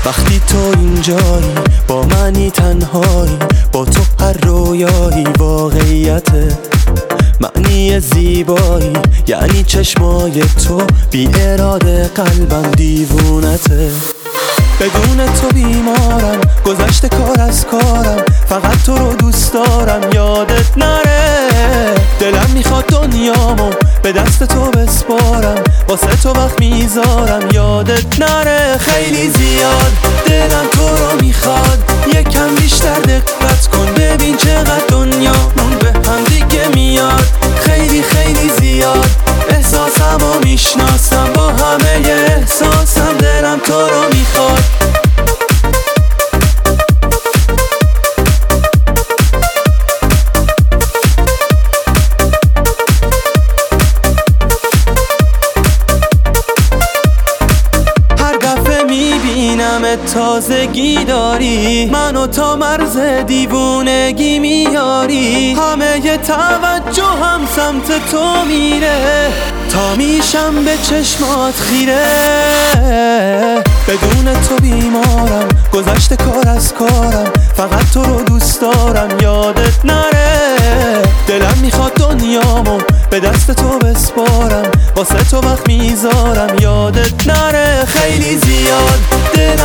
وقتی تو اینجایی با منی تنهایی، با تو هر رویایی واقعیته. معنی زیبایی یعنی چشمای تو، بی اراده قلبم دیوونته. بدون تو بیمارم، گذشته کار از کارم، فقط تو رو دوست دارم یادت نره. دلم میخواد دنیامو به دست تو بسپارم، واسه تو وقت میذارم یادت نره. خیلی زیاد دلم تو رو میخواد، یکم بیشتر دقت کن ببین چقدر دنیامون به هم دیگه میاد. خیلی خیلی زیاد احساسمو میشناسم، با همه احساسم دلم تو رو میخواد. تازگی داری منو تا مرز دیوونگی میاری، همه ی توجه هم سمت تو میره تا میشم به چشمات خیره. بدون تو بیمارم، گذشته کار از کارم، فقط تو رو دوست دارم یادت نره. دلم میخواد دنیامو به دست تو بسپارم، واسه تو وقت میذارم یادت نره. خیلی زیاد